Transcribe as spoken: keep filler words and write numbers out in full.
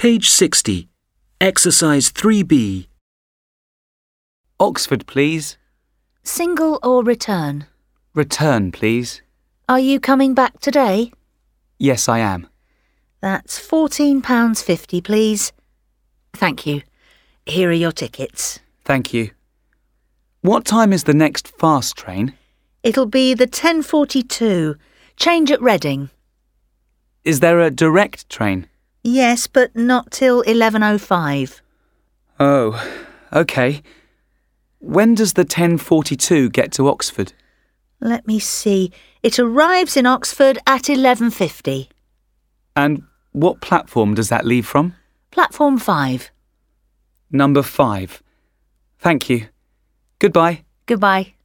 Page sixty. Exercise three B. Oxford, please. Single or return? Return, please. Are you coming back today? Yes, I am. That's fourteen pounds fifty, please. Thank you. Here are your tickets. Thank you. What time is the next fast train? It'll be the ten forty-two. Change at Reading. Is there a direct train? Yes, but not till eleven oh five. Oh, OK. When does the ten forty-two get to Oxford? Let me see. It arrives in Oxford at eleven fifty. And what platform does that leave from? Platform five. Number five. Thank you. Goodbye. Goodbye.